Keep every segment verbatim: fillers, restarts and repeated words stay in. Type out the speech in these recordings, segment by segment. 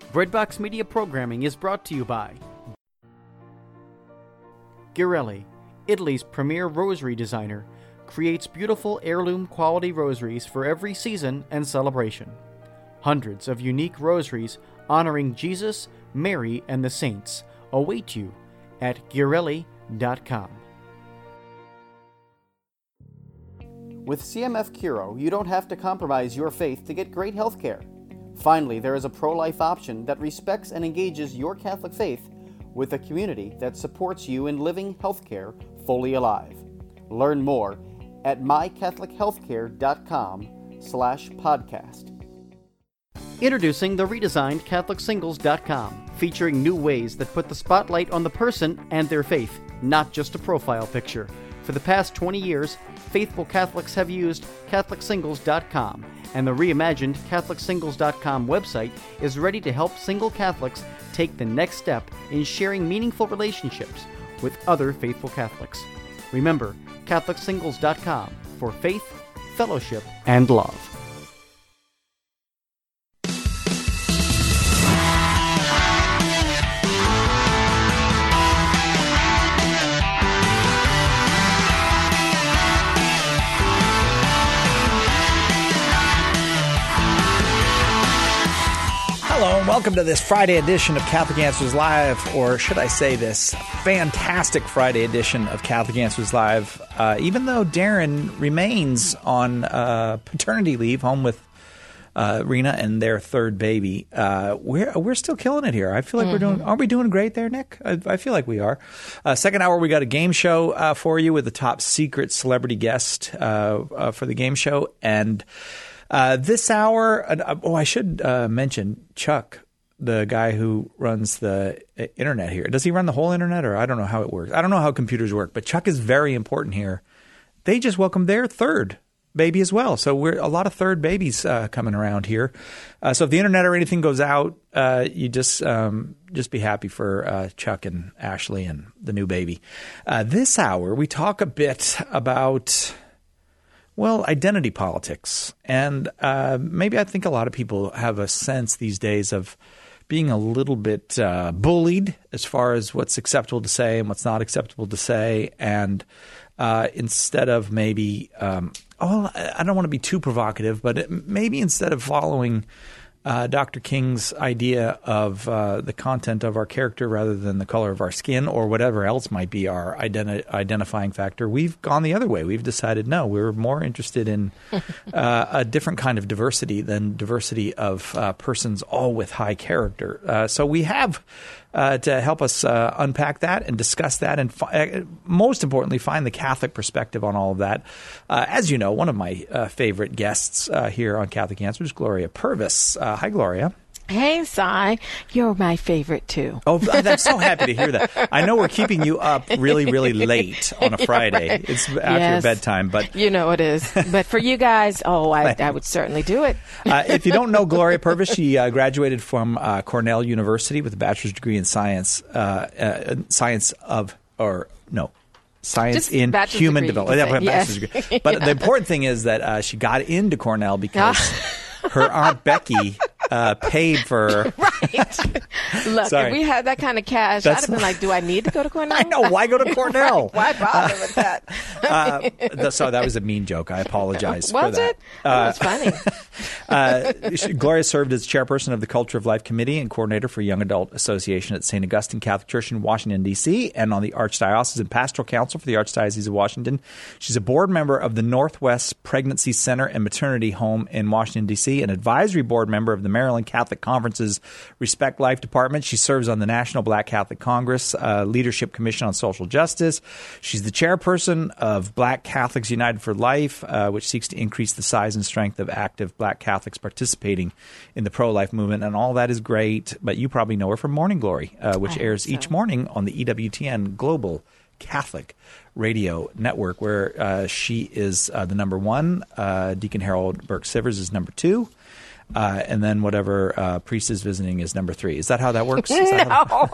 Breadbox Media programming is brought to you by Ghirelli, Italy's premier rosary designer, creates beautiful heirloom quality rosaries for every season and celebration. Hundreds of unique rosaries honoring Jesus, Mary, and the saints await you at Ghirelli dot com. With C M F Curo, you don't have to compromise your faith to get great health care. Finally, there is a pro-life option that respects and engages your Catholic faith with a community that supports you in living healthcare fully alive. Learn more at my catholic healthcare dot com slash podcast. Introducing the redesigned Catholic Singles dot com, featuring new ways that put the spotlight on the person and their faith, not just a profile picture. For the past twenty years, faithful Catholics have used Catholic Singles dot com, and the reimagined Catholic Singles dot com website is ready to help single Catholics take the next step in sharing meaningful relationships with other faithful Catholics. Remember, Catholic Singles dot com for faith, fellowship, and love. Hello and welcome to this Friday edition of Catholic Answers Live, or should I say this fantastic Friday edition of Catholic Answers Live. Uh, even though Darren remains on uh, paternity leave, home with uh, Rena and their third baby, uh, we're we're still killing it here. I feel like mm-hmm. we're doing. Aren't we doing great there, Nick? I, I feel like we are. Uh, second hour, we got a game show uh, for you with the top secret celebrity guest uh, uh, for the game show, and. Uh, this hour, uh, oh, I should uh, mention Chuck, the guy who runs the uh, internet here. Does he run the whole internet, or I don't know how it works? I don't know how computers work, but Chuck is very important here. They just welcomed their third baby as well. So we're a lot of third babies uh, coming around here. Uh, so if the internet or anything goes out, uh, you just um, just be happy for uh, Chuck and Ashley and the new baby. Uh, this hour, we talk a bit about... Well, identity politics. And uh, maybe I think a lot of people have a sense these days of being a little bit uh, bullied as far as what's acceptable to say and what's not acceptable to say. And uh, instead of maybe um, – oh, I don't want to be too provocative, but it, maybe instead of following uh, Doctor King's idea of uh, the content of our character rather than the color of our skin or whatever else might be our identi- identifying factor, we've gone the other way. We've decided, no, we're more interested in uh, a different kind of diversity than diversity of uh, persons all with high character. Uh, so we have uh, to help us uh, unpack that and discuss that and fi- uh, most importantly, find the Catholic perspective on all of that. Uh, as you know, one of my uh, favorite guests uh, here on Catholic Answers, Gloria Purvis. Uh, hi, Gloria. Hey, Cy. You're my favorite, too. Oh, I'm so happy to hear that. I know we're keeping you up really, really late on a Friday. Yeah, right. It's after yes. your bedtime, but... You know it is. But for you guys, oh, I, I would certainly do it. uh, if you don't know Gloria Purvis, she uh, graduated from uh, Cornell University with a bachelor's degree in science, uh, uh, science of, or no, Science Just in Human Development. Yeah, yes. degree. But yeah. the important thing is that uh, she got into Cornell because her Aunt Becky uh, paid for... Right. Look, Sorry. if we had that kind of cash, That's I'd have been like, do I need to go to Cornell? I know. Why go to Cornell? Right. Why bother uh, with that? uh, so that was a mean joke. I apologize was for that. Was it? Oh, that's funny. uh, she, Gloria served as chairperson of the Culture of Life Committee and coordinator for Young Adult Association at Saint Augustine Catholic Church in Washington, D C, and on the Archdiocesan Pastoral Council for the Archdiocese of Washington. She's a board member of the Northwest Pregnancy Center and Maternity Home in Washington, D C, an advisory board member of the Maryland Catholic Conference's Respect Life Department. She serves on the National Black Catholic Congress uh, Leadership Commission on Social Justice. She's the chairperson of Black Catholics United for Life, uh, which seeks to increase the size and strength of active Black Catholics participating in the pro-life movement. And all that is great, but you probably know her from Morning Glory, uh, which I airs so. each morning on the E W T N Global Catholic Radio Network, where uh, she is uh, the number one. Uh, Deacon Harold Burke Sivers is number two. Uh, and then whatever uh, priest is visiting is number three. Is that how that works? Is that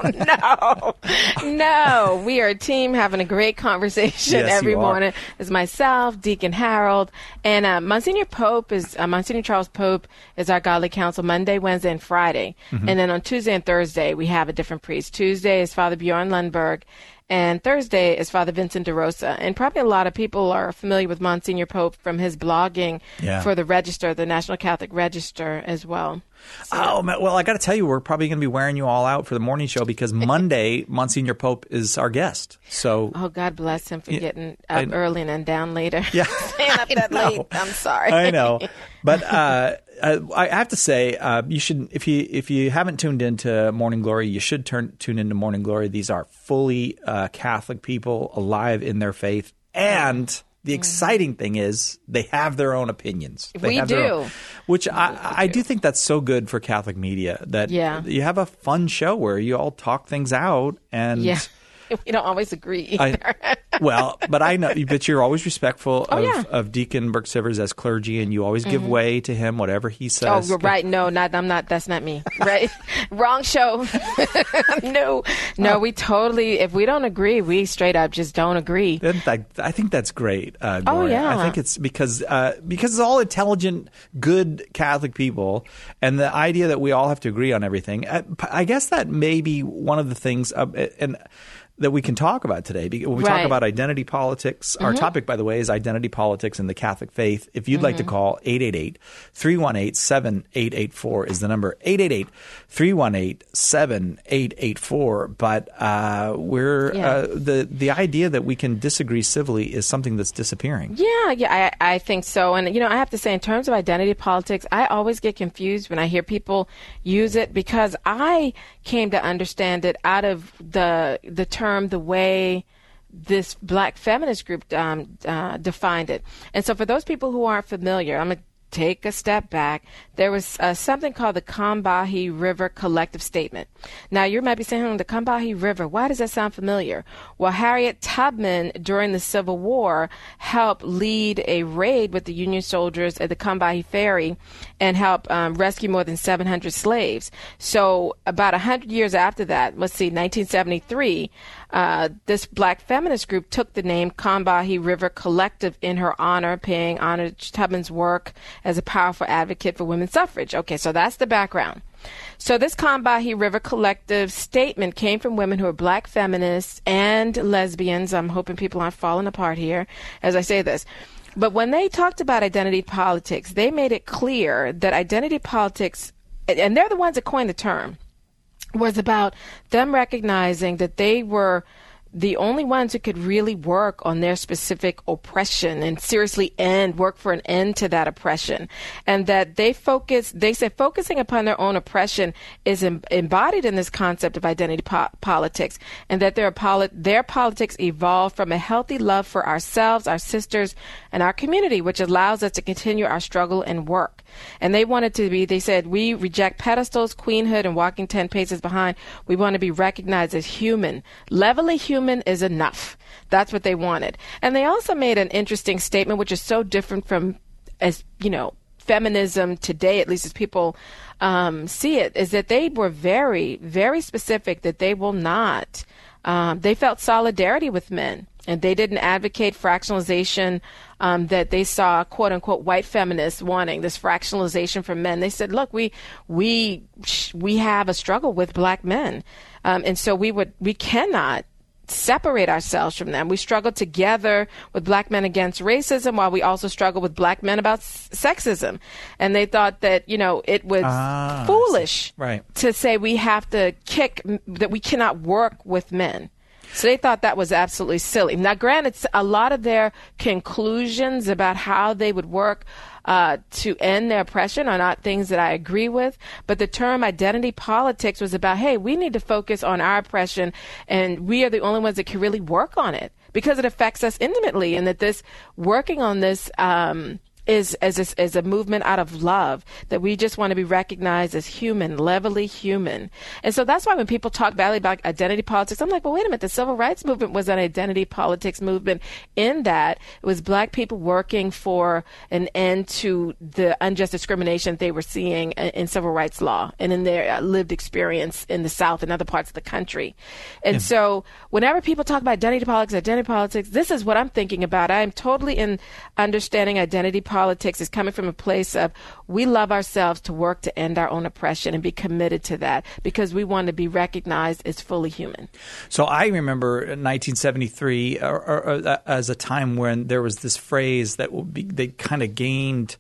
no, no, no. We are a team having a great conversation yes, every you are. morning. It's myself, Deacon Harold, and uh, Monsignor Pope is uh, Monsignor Charles Pope is our Godly Counsel Monday, Wednesday, and Friday. Mm-hmm. And then on Tuesday and Thursday we have a different priest. Tuesday is Father Bjorn Lundberg. And Thursday is Father Vincent DeRosa. And probably a lot of people are familiar with Monsignor Pope from his blogging yeah. for the Register, the National Catholic Register as well. So, oh, man. Well, I got to tell you, we're probably going to be wearing you all out for the morning show because Monday, Monsignor Pope is our guest. So, oh, God bless him for yeah, getting up I, early and then down later. Yeah. Staying up that late. I'm sorry. I know. But uh, I have to say, uh, you should, if you if you haven't tuned into Morning Glory, you should turn tune into Morning Glory. These are fully uh, Catholic people, alive in their faith, and the exciting thing is they have their own opinions. They we have do. Their own, which I, I do think that's so good for Catholic media, that yeah. you have a fun show where you all talk things out. And yeah. We don't always agree either. I, well, but I know, but you're always respectful oh, of, yeah. of Deacon Burke Sivers as clergy, and you always give mm-hmm. way to him, whatever he says. Oh, you're right. No, not I'm not. That's not me. Right? Wrong show. no, no. Oh. We totally. If we don't agree, we straight up just don't agree. I, I think that's great. Uh, Gloria. Oh yeah. I think it's because uh, because it's all intelligent, good Catholic people, and the idea that we all have to agree on everything. I, I guess that may be one of the things. Uh, and. that we can talk about today. When we right. talk about identity politics, mm-hmm. our topic, by the way, is identity politics in the Catholic faith. If you'd mm-hmm. like to call, eight eight eight, three one eight, seven eight eight four is the number, eight eight eight, three one eight, seven eight eight four. But uh, we're yeah. uh, the the idea that we can disagree civilly is something that's disappearing. Yeah, yeah, I, I think so. And, you know, I have to say, in terms of identity politics, I always get confused when I hear people use it because I came to understand it out of the the term the way this black feminist group um, uh, defined it. And so for those people who aren't familiar, I'm going to take a step back. There was uh, something called the Combahee River Collective Statement. Now, you might be saying, hmm, the Combahee River, why does that sound familiar? Well, Harriet Tubman, during the Civil War, helped lead a raid with the Union soldiers at the Combahee Ferry and help um, rescue more than seven hundred slaves. So about one hundred years after that, let's see, nineteen seventy-three, uh, this black feminist group took the name Combahee River Collective in her honor, paying honor to Tubman's work as a powerful advocate for women's suffrage. Okay, so that's the background. So this Combahee River Collective statement came from women who are black feminists and lesbians. I'm hoping people aren't falling apart here as I say this. But when they talked about identity politics, they made it clear that identity politics, and they're the ones that coined the term, was about them recognizing that they were the only ones who could really work on their specific oppression and seriously end, work for an end to that oppression. And that they focus, they said focusing upon their own oppression is em- embodied in this concept of identity po- politics, and that their, poli- their politics evolve from a healthy love for ourselves, our sisters, and our community, which allows us to continue our struggle and work. And they wanted to be, they said, we reject pedestals, queenhood, and walking ten paces behind. We want to be recognized as human. Levelly human is enough. That's what they wanted. And they also made an interesting statement, which is so different from, as you know, feminism today, at least as people um, see it, is that they were very, very specific that they will not, um, they felt solidarity with men. And they didn't advocate fractionalization um, that they saw, quote unquote, white feminists wanting, this fractionalization for men. They said, look, we we we have a struggle with black men. Um, and so we would we cannot separate ourselves from them. We struggle together with black men against racism while we also struggle with black men about s- sexism. And they thought that, you know, it was ah, foolish right. to say we have to kick, that we cannot work with men. So they thought that was absolutely silly. Now, granted, a lot of their conclusions about how they would work uh, to end their oppression are not things that I agree with. But the term identity politics was about, hey, we need to focus on our oppression, and we are the only ones that can really work on it because it affects us intimately, and that this working on this um, is as a, as a movement out of love, that we just want to be recognized as human, levelly human. And so that's why when people talk badly about identity politics, I'm like, well, wait a minute. The civil rights movement was an identity politics movement in that it was black people working for an end to the unjust discrimination they were seeing in civil rights law and in their lived experience in the South and other parts of the country. And yeah. so whenever people talk about identity politics, identity politics, this is what I'm thinking about. I am totally in understanding identity politics is coming from a place of we love ourselves to work to end our own oppression and be committed to that because we want to be recognized as fully human. So I remember nineteen seventy-three or, or, or, as a time when there was this phrase that would be, they kind of gained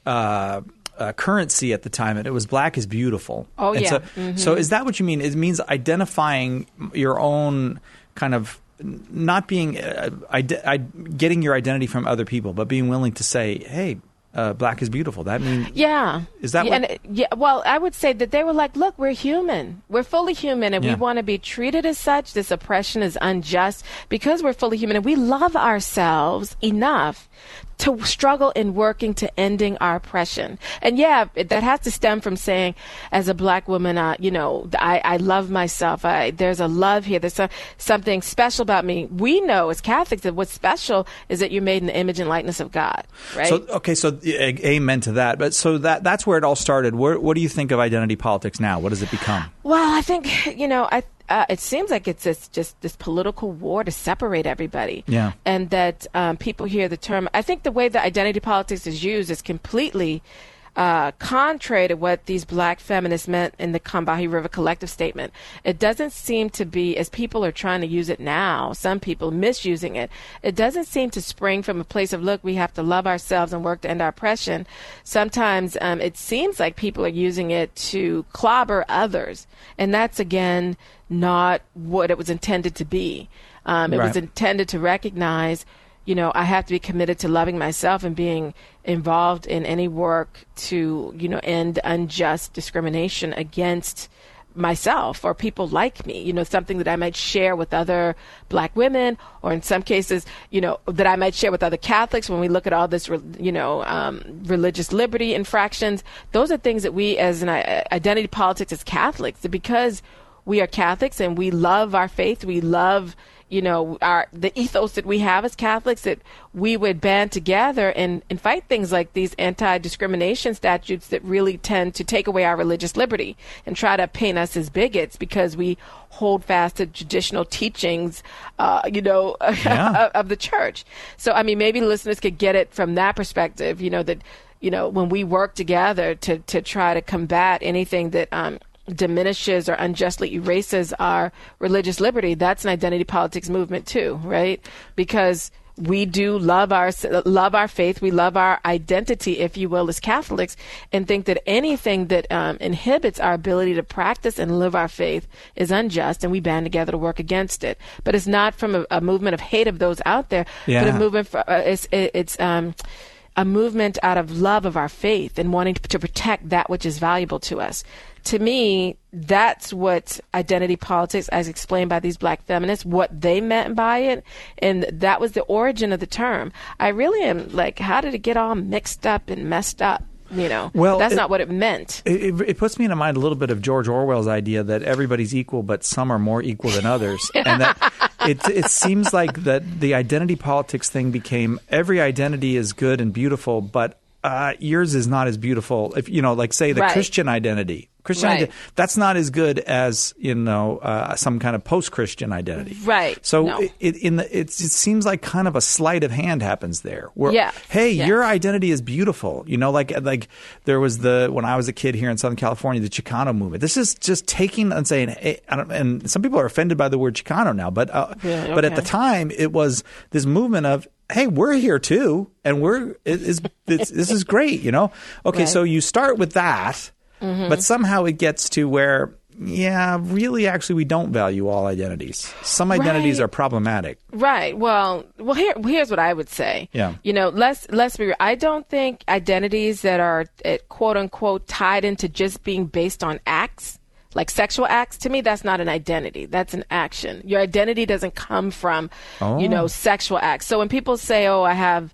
uh, uh, currency at the time, and it was "Black is beautiful." Oh, and yeah. So, mm-hmm. so is that what you mean? It means identifying your own kind of not being uh, ide- I, getting your identity from other people, but being willing to say, "Hey, uh, black is beautiful." That means yeah. Is that yeah, what? And, yeah. Well, I would say that they were like, "Look, we're human. We're fully human, and yeah. we want to be treated as such. This oppression is unjust because we're fully human, and we love ourselves enough to struggle in working to ending our oppression." And yeah, that has to stem from saying, as a black woman, uh, you know, I, I love myself. I, there's a love here. There's a, something special about me. We know as Catholics that what's special is that you're made in the image and likeness of God, right? So, okay, so a- amen to that. But so that that's where it all started. Where, what do you think of identity politics now? What does it become? Well, I think, you know, I Uh, it seems like it's this, just this political war to separate everybody. Yeah. And that um, people hear the term. I think the way that identity politics is used is completely uh, contrary to what these black feminists meant in the Combahee River Collective statement. It doesn't seem to be, as people are trying to use it now, some people misusing it, it doesn't seem to spring from a place of, look, we have to love ourselves and work to end our oppression. Sometimes um, it seems like people are using it to clobber others. And that's, again, not what it was intended to be. Um, it right. was intended to recognize, you know, I have to be committed to loving myself and being involved in any work to, you know, end unjust discrimination against myself or people like me, you know, something that I might share with other black women, or in some cases, you know, that I might share with other Catholics when we look at all this, you know, um, religious liberty infractions. Those are things that we as an uh, identity politics as Catholics, because we are Catholics and we love our faith, we love, you know, our the ethos that we have as Catholics, that we would band together and, and fight things like these anti-discrimination statutes that really tend to take away our religious liberty and try to paint us as bigots because we hold fast to traditional teachings, uh, you know, yeah. of, of the church. So, I mean, maybe listeners could get it from that perspective, you know, that, you know, when we work together to, to try to combat anything that, um, diminishes or unjustly erases our religious liberty, that's an identity politics movement too, right? Because we do love our love our faith, we love our identity, if you will, as Catholics, and think that anything that um, inhibits our ability to practice and live our faith is unjust, and we band together to work against it. But it's not from a, a movement of hate of those out there, yeah. but a movement for uh, it's it, it's um. a movement out of love of our faith and wanting to, to protect that which is valuable to us. To me, that's what identity politics, as explained by these black feminists, what they meant by it. And that was the origin of the term. I really am like, how did it get all mixed up and messed up? You know, well, that's it, not what it meant. It, it puts me in mind a little bit of George Orwell's idea that everybody's equal, but some are more equal than others. And that it, it seems like that the identity politics thing became every identity is good and beautiful, but uh, yours is not as beautiful. If you know, like say the right. Christian identity. Christian right. identity, that's not as good as, you know, uh, some kind of post-Christian identity. Right. So no. it, it, in the, it's, it seems like kind of a sleight of hand happens there. Where, yeah. hey, yes. your identity is beautiful. You know, like like there was the, when I was a kid here in Southern California, the Chicano movement. This is just taking and saying, hey, I don't, and some people are offended by the word Chicano now, but uh, yeah, okay. but at the time it was this movement of, hey, we're here too, and we're it is it's, this is great, you know. Okay, right. so you start with that. Mm-hmm. But somehow it gets to where, yeah, really, actually, we don't value all identities. Some identities right. are problematic. Right. Well, well, here, here's what I would say. Yeah. You know, let's let's be real. I don't think identities that are uh, quote unquote tied into just being based on acts, like sexual acts, to me, that's not an identity. That's an action. Your identity doesn't come from, oh. you know, sexual acts. So when people say, "Oh, I have,"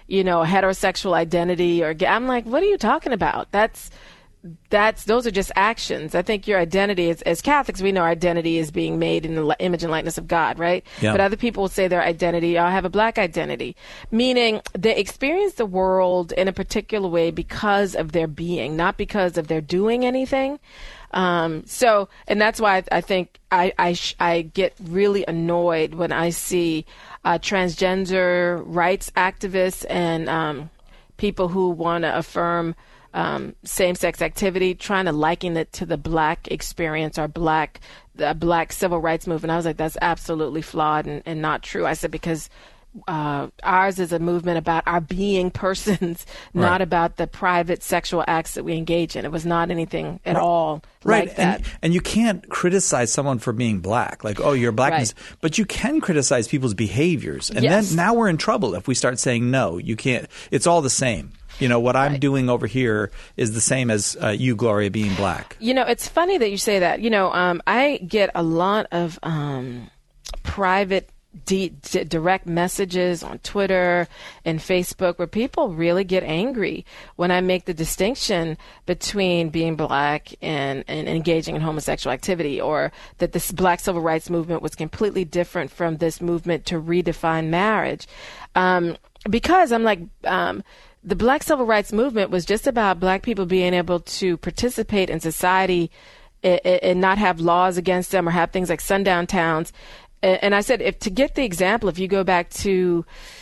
you know, heterosexual identity or gay. I'm like, what are you talking about? That's That's those are just actions. I think your identity is, as Catholics, we know our identity is being made in the image and likeness of God, right? Yeah. But other people will say their identity, I have a black identity, meaning they experience the world in a particular way because of their being, not because of their doing anything. Um, so, and that's why I, I think I I, sh- I get really annoyed when I see uh, transgender rights activists and um, people who want to affirm Um, same-sex activity, trying to liken it to the black experience or black, the black civil rights movement. I was like, that's absolutely flawed and, and not true. I said, because uh, ours is a movement about our being persons, not right. about the private sexual acts that we engage in. It was not anything at right. all right. like that. And, and you can't criticize someone for being black, like, oh, you're blackness, right. but you can criticize people's behaviors. And yes. then now we're in trouble if we start saying, no, you can't. It's all the same. You know, what I'm right. doing over here is the same as uh, you, Gloria, being black. You know, it's funny that you say that. You know, um, I get a lot of um, private D- d- direct messages on Twitter and Facebook where people really get angry when I make the distinction between being black and, and engaging in homosexual activity, or that this black civil rights movement was completely different from this movement to redefine marriage. Um, because I'm like, um, the black civil rights movement was just about black people being able to participate in society and, and not have laws against them or have things like sundown towns. And I said, if to get the example, if you go back to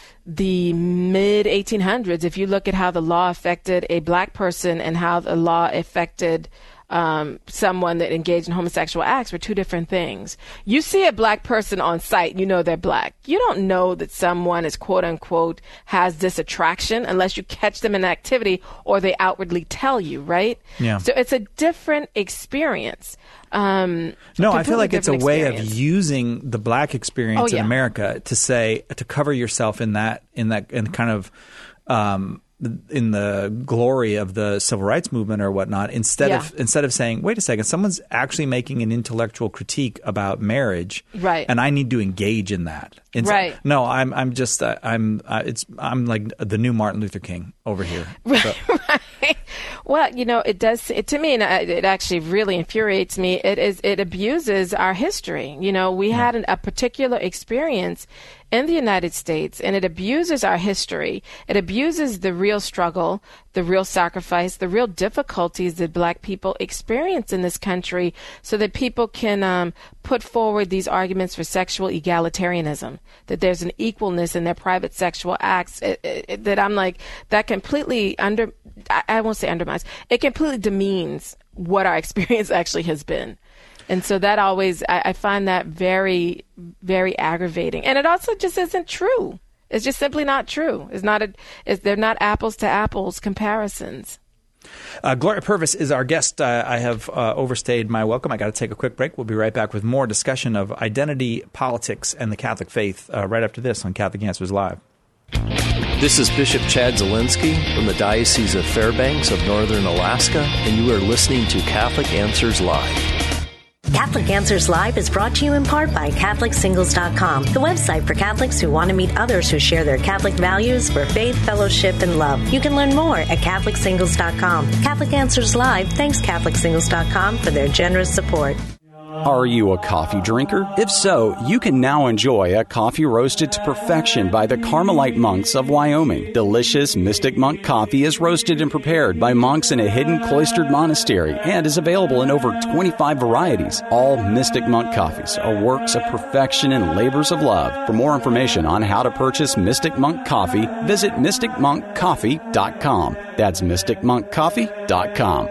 the mid eighteen hundreds, if you look at how the law affected a black person and how the law affected um, someone that engaged in homosexual acts, were two different things. You see a black person on sight, you know they're black. You don't know that someone is quote unquote has this attraction unless you catch them in an activity or they outwardly tell you, right? Yeah. So it's a different experience. Um, no, I feel like it's a way experience. of using the black experience oh, yeah. in America to say, to cover yourself in that, in that, and kind of, um, in the glory of the civil rights movement or whatnot, instead yeah. of instead of saying, wait a second, someone's actually making an intellectual critique about marriage, right? And I need to engage in that. It's, right. No, I'm I'm just uh, I'm uh, it's I'm like the new Martin Luther King over here. Right. So. right. Well, you know, it does it, to me, and it actually really infuriates me. It is it abuses our history. You know, we yeah. had an, a particular experience in the United States, and it abuses our history. It abuses the real struggle, the real sacrifice, the real difficulties that black people experience in this country, so that people can um, put forward these arguments for sexual egalitarianism, that there's an equalness in their private sexual acts, it, it, that I'm like, that completely under, I, I won't say undermines, it completely demeans what our experience actually has been. And so that always, I, I find that very, very aggravating. And it also just isn't true. It's just simply not true. It's not a, it's, they're not apples to apples comparisons. Uh, Gloria Purvis is our guest. Uh, I have uh, overstayed my welcome. I got to take a quick break. We'll be right back with more discussion of identity, politics, and the Catholic faith uh, right after this on Catholic Answers Live. This is Bishop Chad Zielinski from the Diocese of Fairbanks of Northern Alaska, and you are listening to Catholic Answers Live. Catholic Answers Live is brought to you in part by Catholic Singles dot com, the website for Catholics who want to meet others who share their Catholic values for faith, fellowship, and love. You can learn more at Catholic Singles dot com. Catholic Answers Live thanks Catholic Singles dot com for their generous support. Are you a coffee drinker? If so, you can now enjoy a coffee roasted to perfection by the Carmelite monks of Wyoming. Delicious Mystic Monk coffee is roasted and prepared by monks in a hidden cloistered monastery and is available in over twenty-five varieties. All Mystic Monk coffees are works of perfection and labors of love. For more information on how to purchase Mystic Monk coffee, visit mystic monk coffee dot com. That's mystic monk coffee dot com.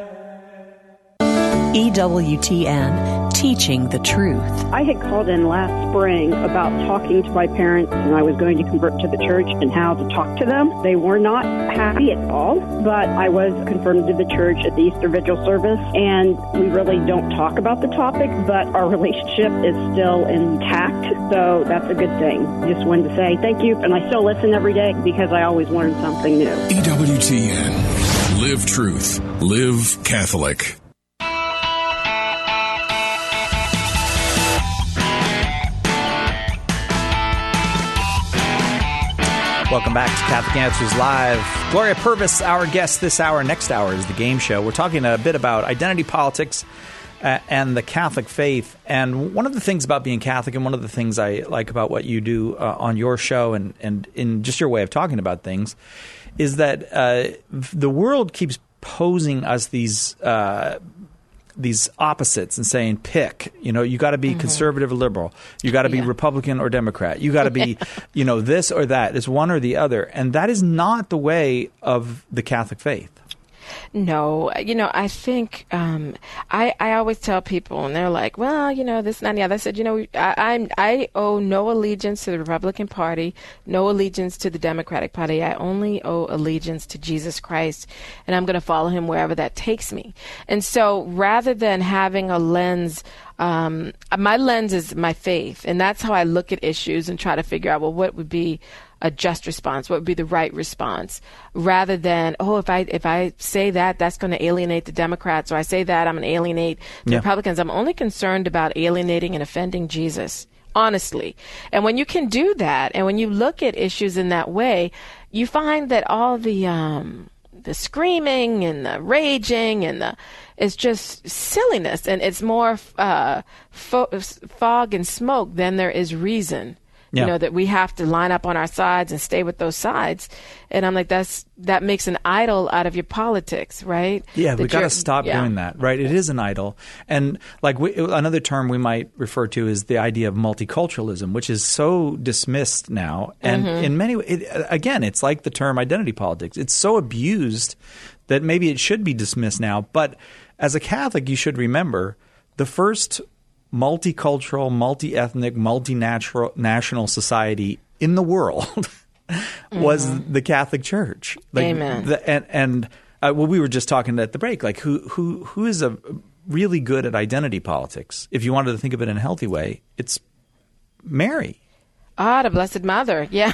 E W T N, teaching the truth. I had called in last spring about talking to my parents, and I was going to convert to the church and how to talk to them. They were not happy at all, but I was confirmed to the church at the Easter Vigil service, and we really don't talk about the topic, but our relationship is still intact, so that's a good thing. Just wanted to say thank you, and I still listen every day because I always learn something new. E W T N. Live truth. Live Catholic. Welcome back to Catholic Answers Live. Gloria Purvis, our guest this hour. Next hour is the game show. We're talking a bit about identity politics uh, and the Catholic faith. And one of the things about being Catholic, and one of the things I like about what you do uh, on your show and, and in just your way of talking about things, is that uh, the world keeps posing us these uh, these opposites and saying, pick, you know, you got to be mm-hmm. conservative or liberal. You got to be yeah. Republican or Democrat. You got to be, you know, this or that. It's one or the other. And that is not the way of the Catholic faith. No, you know, I think um, I, I always tell people, and they're like, well, you know, this, and that, and the other. I said, you know, I, I'm, I owe no allegiance to the Republican Party, no allegiance to the Democratic Party. I only owe allegiance to Jesus Christ, and I'm going to follow him wherever that takes me. And so rather than having a lens, um, my lens is my faith, and that's how I look at issues and try to figure out, well, what would be a just response, what would be the right response, rather than, oh, if I if I say that, that's going to alienate the Democrats, or I say that, I'm going to alienate the yeah. Republicans. I'm only concerned about alienating and offending Jesus, honestly. And when you can do that, and when you look at issues in that way, you find that all the um, the screaming and the raging and the it's just silliness, and it's more uh, fo- fog and smoke than there is reason. Yeah. You know, that we have to line up on our sides and stay with those sides. And I'm like, that's that makes an idol out of your politics, right? Yeah, that we got to stop yeah. doing that, right? It is an idol. And like we, another term we might refer to is the idea of multiculturalism, which is so dismissed now. And mm-hmm. in many ways, again, it's like the term identity politics. It's so abused that maybe it should be dismissed now. But as a Catholic, you should remember the first multicultural, multi-ethnic, multinational national society in the world was mm-hmm. the Catholic Church. Like Amen. The, and and uh, well, we were just talking at the break, like who who who is a really good at identity politics? If you wanted to think of it in a healthy way, it's Mary. Ah, the Blessed Mother. Yeah,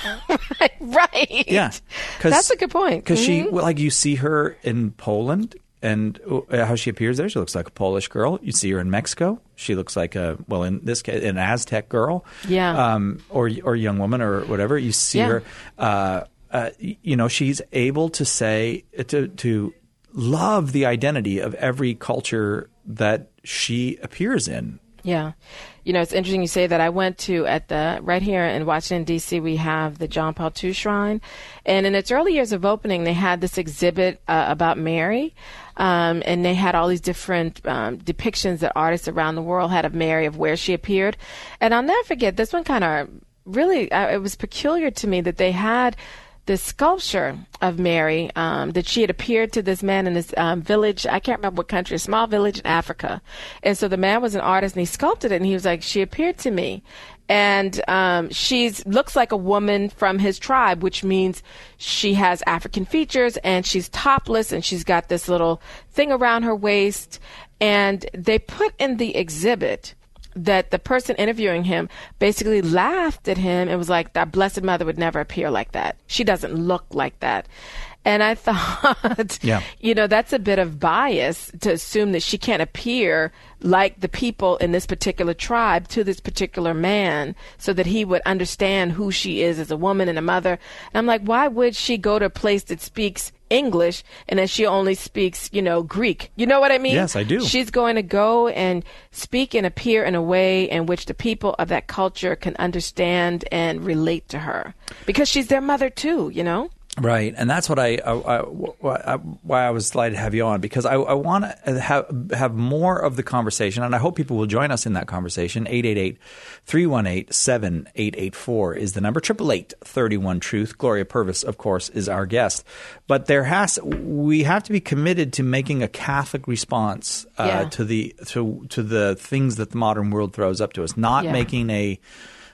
right. Yeah, that's a good point. Because mm-hmm. she, well, like, you see her in Poland. And how she appears there, she looks like a Polish girl. You see her in Mexico. She looks like a, well, in this case, an Aztec girl. Yeah. Um, or or young woman or whatever. You see yeah. her, uh, uh, you know, she's able to say, to to love the identity of every culture that she appears in. Yeah. You know, it's interesting you say that. I went to, at the, right here in Washington, D C, we have the John Paul the Second Shrine. And in its early years of opening, they had this exhibit uh, about Mary. Um, and they had all these different um, depictions that artists around the world had of Mary, of where she appeared. And I'll never forget, this one kind of really, uh, it was peculiar to me that they had this sculpture of Mary, um, that she had appeared to this man in this um, village. I can't remember what country, a small village in Africa. And so the man was an artist, and he sculpted it, and he was like, she appeared to me. And um, she's looks like a woman from his tribe, which means she has African features, and she's topless, and she's got this little thing around her waist. And they put in the exhibit that the person interviewing him basically laughed at him and was like, that Blessed Mother would never appear like that. She doesn't look like that. And I thought, yeah. you know, that's a bit of bias to assume that she can't appear like the people in this particular tribe to this particular man so that he would understand who she is as a woman and a mother. And I'm like, why would she go to a place that speaks English and then she only speaks, you know, Greek? You know what I mean? Yes, I do. She's going to go and speak and appear in a way in which the people of that culture can understand and relate to her because she's their mother too, you know? Right, and that's what I, I, I why I was glad to have you on, because I, I want to have have more of the conversation, and I hope people will join us in that conversation. eight eight eight, three one eight, seven eight eight four is the number. Triple eight thirty one truth. Gloria Purvis, of course, is our guest. But there has we have to be committed to making a Catholic response uh, yeah. to the to to the things that the modern world throws up to us. Not yeah. making a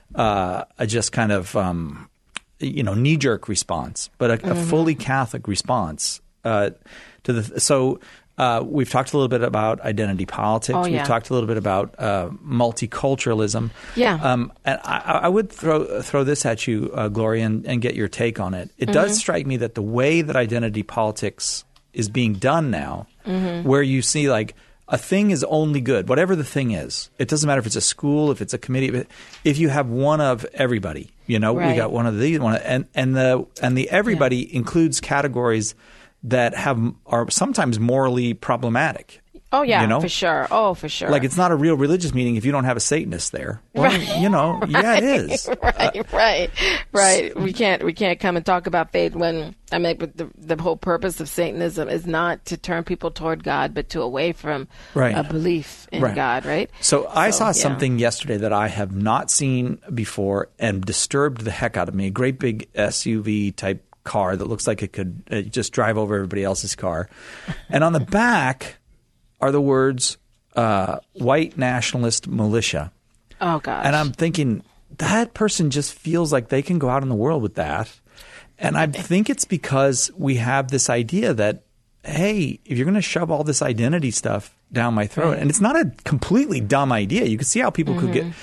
uh, a just kind of um, you know, knee-jerk response, but a, mm-hmm. a fully Catholic response uh, to the. So uh, we've talked a little bit about identity politics. Oh, yeah. We've talked a little bit about uh, multiculturalism. Yeah. Um, and I, I would throw throw this at you, uh, Gloria, and, and get your take on it. It mm-hmm. does strike me that the way that identity politics is being done now, mm-hmm. where you see like a thing is only good, whatever the thing is. It doesn't matter if it's a school, if it's a committee. If you have one of everybody, You know, Right. we got one of these, one of, and and the and the everybody yeah. includes categories that have are sometimes morally problematic. Oh yeah, you know? for sure. Oh, for sure. Like it's not a real religious meeting if you don't have a Satanist there. Well, right. you know, right. yeah, it is. Right, uh, right, right. We can't we can't come and talk about faith when I mean the the whole purpose of Satanism is not to turn people toward God, but to away from right. a belief in right. God. Right. So, so I saw yeah. something yesterday that I have not seen before and disturbed the heck out of me. A great big S U V type car that looks like it could uh, just drive over everybody else's car, and on the back are the words uh, white nationalist militia. Oh, gosh. And I'm thinking, that person just feels like they can go out in the world with that. And I think it's because we have this idea that, hey, if you're going to shove all this identity stuff down my throat, right. and it's not a completely dumb idea. You can see how people mm-hmm. could get –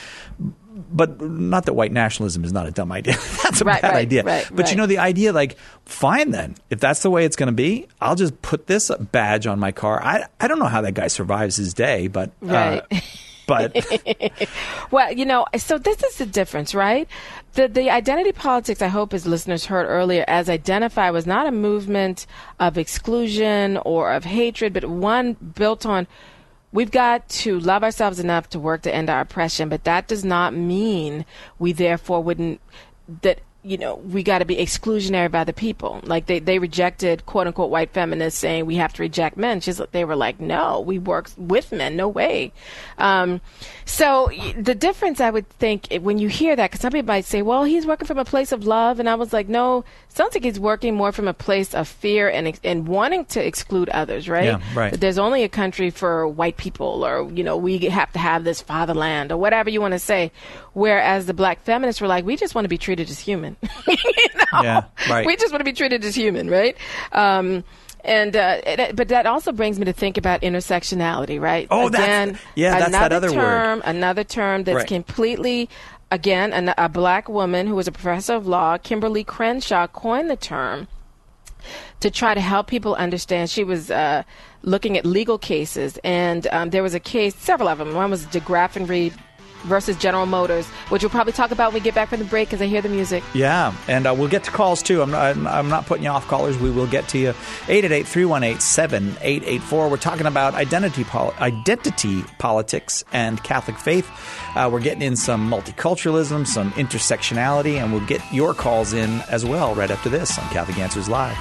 but not that white nationalism is not a dumb idea. That's a right, bad right, idea. Right, but, right. you know, the idea like, fine then. If that's the way it's going to be, I'll just put this badge on my car. I I don't know how that guy survives his day, but right. uh, but well, you know, so this is the difference, right? The the identity politics, I hope as listeners heard earlier, as identified was not a movement of exclusion or of hatred, but one built on we've got to love ourselves enough to work to end our oppression, but that does not mean we therefore wouldn't, that, you know, we got to be exclusionary by the people. Like they, they rejected quote unquote white feminists saying we have to reject men. She's, they were like, no, we work with men. No way. Um, so the difference, I would think, when you hear that, because some people might say, well, he's working from a place of love. And I was like, no, sounds like he's working more from a place of fear and and wanting to exclude others, right? Yeah, right. That there's only a country for white people, or, you know, we have to have this fatherland, or whatever you want to say. Whereas the black feminists were like, we just want to be treated as human. you know? Yeah, right. We just want to be treated as human, right? Um, and uh, it, but that also brings me to think about intersectionality, right? Oh, again, that's yeah, that's that other term, word. Another term that's right. completely, again, a, a black woman who was a professor of law, Kimberly Crenshaw, coined the term to try to help people understand. She was uh, looking at legal cases, and um, there was a case, several of them. One was DeGraff and Reed versus General Motors, which we'll probably talk about when we get back from the break because I hear the music. Yeah, and uh, we'll get to calls too. I'm not, I'm not putting you off, callers. We will get to you. eight eight eight, three one eight, seven eight eight four. We're talking about identity pol- identity politics and Catholic faith. Uh, we're getting in some multiculturalism, some intersectionality, and we'll get your calls in as well right after this on Catholic Answers Live.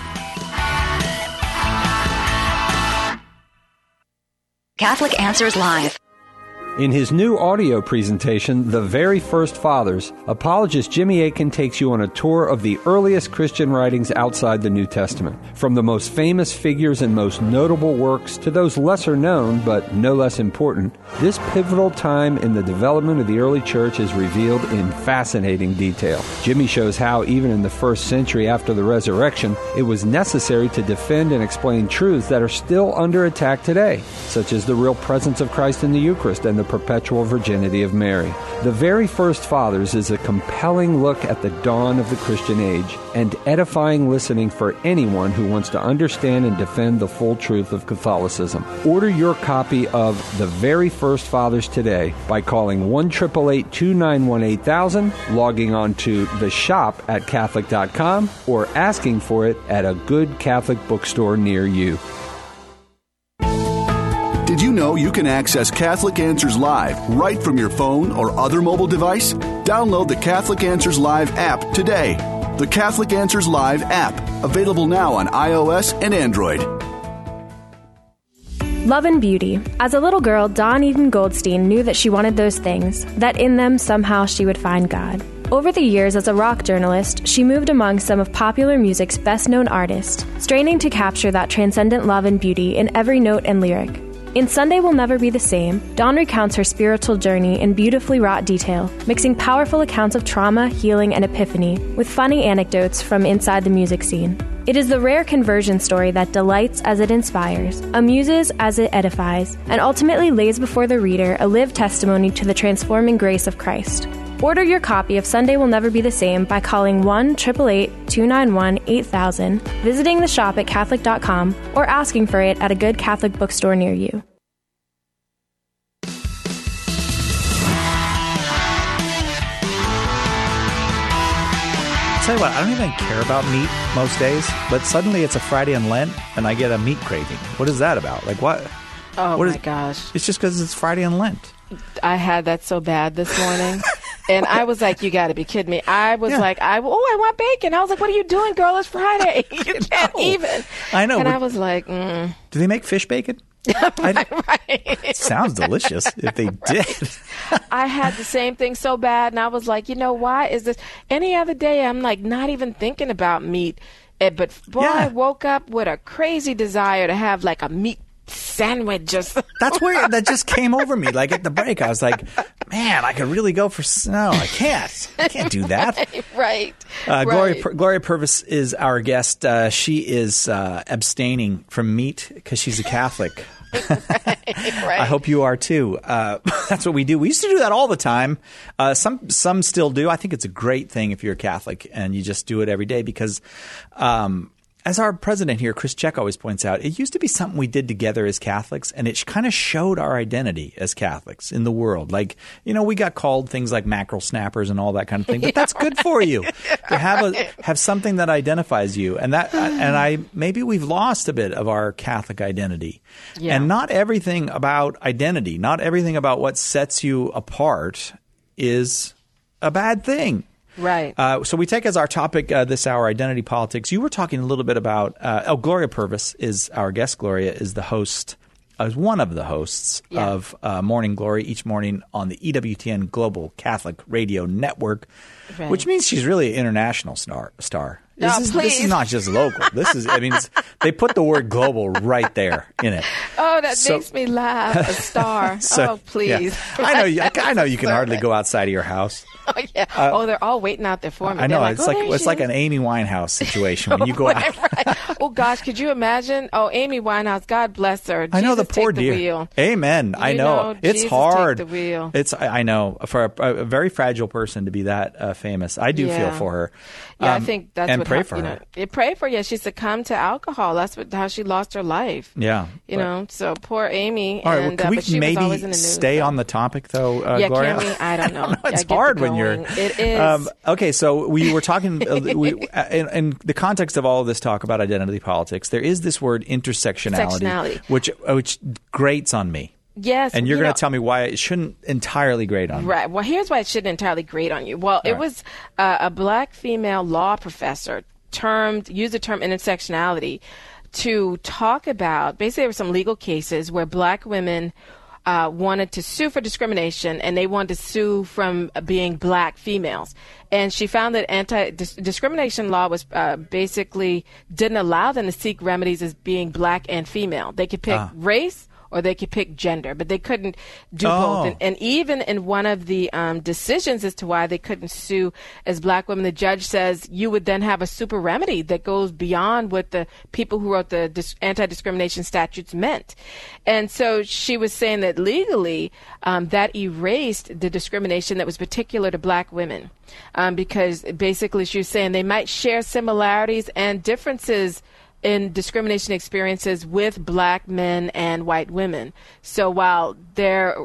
Catholic Answers Live. In his new audio presentation, The Very First Fathers, apologist Jimmy Akin takes you on a tour of the earliest Christian writings outside the New Testament. From the most famous figures and most notable works to those lesser known but no less important, this pivotal time in the development of the early church is revealed in fascinating detail. Jimmy shows how, even in the first century after the resurrection, it was necessary to defend and explain truths that are still under attack today, such as the real presence of Christ in the Eucharist and the perpetual virginity of Mary. The Very First Fathers is a compelling look at the dawn of the Christian age and edifying listening for anyone who wants to understand and defend the full truth of Catholicism. Order your copy of The Very First Fathers today by calling one eight eight eight, two nine one, eight thousand, logging on to the shop at Catholic dot com, or asking for it at a good Catholic bookstore near you. Did you know you can access Catholic Answers Live right from your phone or other mobile device? Download the Catholic Answers Live app today. The Catholic Answers Live app, available now on iOS and Android. Love and beauty. As a little girl, Dawn Eden Goldstein knew that she wanted those things, that in them somehow she would find God. Over the years as a rock journalist, she moved among some of popular music's best-known artists, straining to capture that transcendent love and beauty in every note and lyric. In Sunday Will Never Be the Same, Dawn recounts her spiritual journey in beautifully wrought detail, mixing powerful accounts of trauma, healing, and epiphany with funny anecdotes from inside the music scene. It is the rare conversion story that delights as it inspires, amuses as it edifies, and ultimately lays before the reader a lived testimony to the transforming grace of Christ. Order your copy of Sunday Will Never Be the Same by calling one eight eight eight, two nine one, eight thousand, visiting the shop at Catholic dot com, or asking for it at a good Catholic bookstore near you. I'll tell you what, I don't even care about meat most days, but suddenly it's a Friday in Lent and I get a meat craving. What is that about? Like what? Oh, what my is, gosh. It's just because it's Friday in Lent. I had that so bad this morning. And I was like, you got to be kidding me. I was yeah. like, I, oh, I want bacon. I was like, what are you doing, girl? It's Friday. You can't even. I know. And I was like, mm. Do they make fish bacon? right, I, right. It sounds delicious if they did. I had the same thing so bad. And I was like, you know, why is this? Any other day, I'm like not even thinking about meat. But boy, yeah. I woke up with a crazy desire to have like a meat sandwich. Just That's weird. That just came over me. Like at the break, I was like, man, I could really go for no, I can't. I can't do that. right. Uh, right. Gloria, Gloria Purvis is our guest. Uh, she is uh, abstaining from meat because she's a Catholic. right, right. I hope you are too. Uh, that's what we do. We used to do that all the time. Uh, some some still do. I think it's a great thing if you're a Catholic and you just do it every day because um, as our president here, Chris Check, always points out, it used to be something we did together as Catholics, and it kind of showed our identity as Catholics in the world. Like, you know, we got called things like mackerel snappers and all that kind of thing, but yeah, that's good for you to have a have something that identifies you. And that and I maybe we've lost a bit of our Catholic identity. Yeah. And not everything about identity, not everything about what sets you apart is a bad thing. Right. Uh, so we take as our topic uh, this hour identity politics. You were talking a little bit about uh, – oh, Gloria Purvis is our guest. Gloria is the host uh, – is one of the hosts yeah. of uh, Morning Glory each morning on the E W T N Global Catholic Radio Network, right. which means she's really an international star. star. This, no, is, please. this is not just local. This is – I mean, it's, they put the word global right there in it. Oh, that so, makes me laugh. A star. so, oh, please. Yeah. I know you, I know you can hardly go outside of your house. Oh yeah! Uh, oh, they're all waiting out there for me. I know like, it's oh, like it's like an Amy Winehouse situation when you go right, out. right. Oh gosh, could you imagine? Oh, Amy Winehouse, God bless her. I know Jesus, the poor take dear. The wheel. Amen. You I know, know it's Jesus, hard. Take the wheel. It's I know for a, a very fragile person to be that uh, famous. I do yeah. feel for her. Yeah, um, I think that's and what pray her, for you her. know, pray for. Yeah, she succumbed to alcohol. That's what how she lost her life. Yeah, you but, know. So poor Amy. All right, and, well, can uh, we but she maybe was always in the news, stay so. on the topic though, uh, yeah, Gloria? Can we? I don't know. I it's yeah, hard when you're. It is. Um, okay, so we were talking uh, we, in, in the context of all of this talk about identity politics. There is this word intersectionality, intersectionality. which which grates on me. Yes. And you're you going know, to tell me why it shouldn't entirely grate on you. Right. Well, here's why it shouldn't entirely grate on you. Well, All it right. was uh, a black female law professor termed, used the term intersectionality to talk about, basically there were some legal cases where black women uh, wanted to sue for discrimination, and they wanted to sue from being black females. And she found that anti-discrimination law was uh, basically didn't allow them to seek remedies as being black and female. They could pick ah. race, or they could pick gender, but they couldn't do oh. both. And, and even in one of the um, decisions as to why they couldn't sue as black women, the judge says you would then have a super remedy that goes beyond what the people who wrote the dis- anti-discrimination statutes meant. And so she was saying that legally um, that erased the discrimination that was particular to black women, um, because basically she was saying they might share similarities and differences in discrimination experiences with black men and white women. So while they're,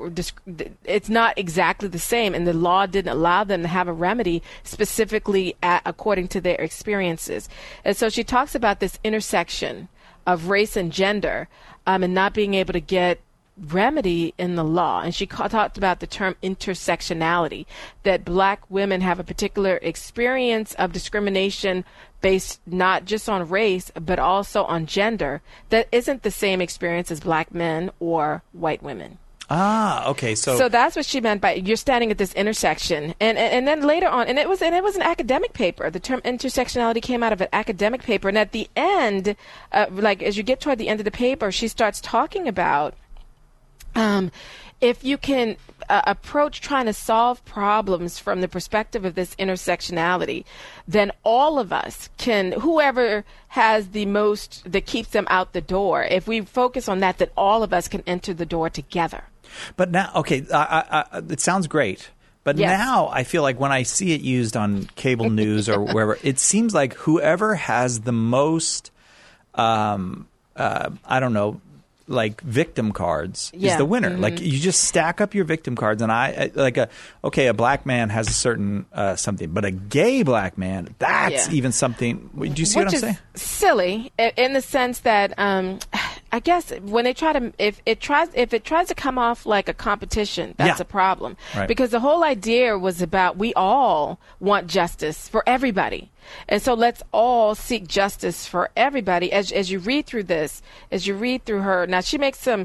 it's not exactly the same, and the law didn't allow them to have a remedy specifically at, according to their experiences. And so she talks about this intersection of race and gender um, and not being able to get remedy in the law. And she ca- talked about the term intersectionality, that black women have a particular experience of discrimination based not just on race, but also on gender that isn't the same experience as black men or white women. Ah, okay. So so that's what she meant by you're standing at this intersection. And, and and then later on, and it was and it was an academic paper. The term intersectionality came out of an academic paper. And at the end, uh, like as you get toward the end of the paper, she starts talking about um, if you can uh, approach trying to solve problems from the perspective of this intersectionality, then all of us can, whoever has the most that keeps them out the door, if we focus on that, then all of us can enter the door together. But now, okay, I, I, I, it sounds great. But yes. now I feel like when I see it used on cable news or wherever, it seems like whoever has the most, um, uh, I don't know, like victim cards Yeah. is the winner. Mhm. Like you just stack up your victim cards, and I like a okay, a black man has a certain uh, something, but a gay black man, that's Yeah. even something. Do you see Which what I'm is saying? silly i- in the sense that um, I guess when they try to if it tries if it tries to come off like a competition, that's Yeah. a problem. Right. Because the whole idea was about we all want justice for everybody. And so let's all seek justice for everybody. As as you read through this, as you read through her, now she makes some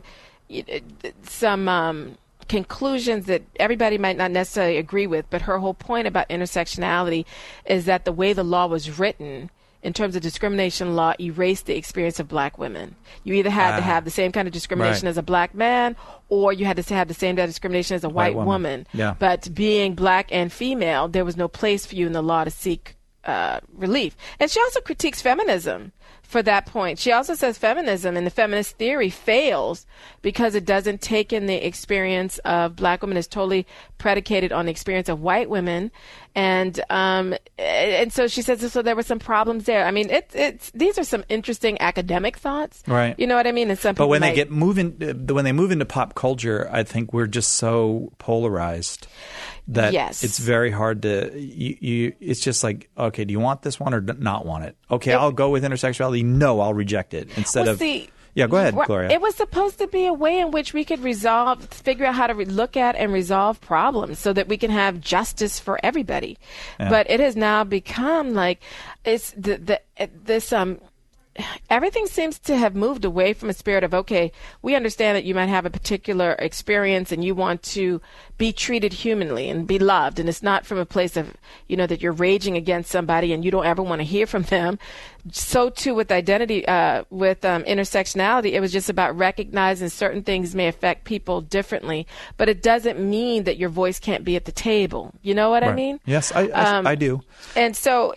some um, conclusions that everybody might not necessarily agree with, but her whole point about intersectionality is that the way the law was written in terms of discrimination law erased the experience of black women. You either had Ah. to have the same kind of discrimination Right. as a black man, or you had to have the same kind of discrimination as a white, White woman. woman. Yeah. But being black and female, there was no place for you in the law to seek uh, relief. And she also critiques feminism for that point. She also says feminism and the feminist theory fails because it doesn't take in the experience of black women. It's totally predicated on the experience of white women. And um, and so she says, so there were some problems there. I mean, it's it's these are some interesting academic thoughts. Right. You know what I mean? And some But people when they might- get moving, uh, when they move into pop culture, I think we're just so polarized that Yes. it's very hard to. You, you, it's just like, okay, do you want this one or d- not want it? Okay, I'll go with intersexuality. No, I'll reject it instead Well, of. see, yeah, go ahead, Right. Gloria. It was supposed to be a way in which we could resolve, figure out how to re- look at and resolve problems so that we can have justice for everybody. Yeah. But it has now become like it's the, the it- this um everything seems to have moved away from a spirit of, okay, we understand that you might have a particular experience and you want to be treated humanly and be loved. And it's not from a place of, you know, that you're raging against somebody and you don't ever want to hear from them. So too with identity, uh, with um, intersectionality, it was just about recognizing certain things may affect people differently, but it doesn't mean that your voice can't be at the table. You know what I Right. mean? Yes, I, I, Um, I do. And so,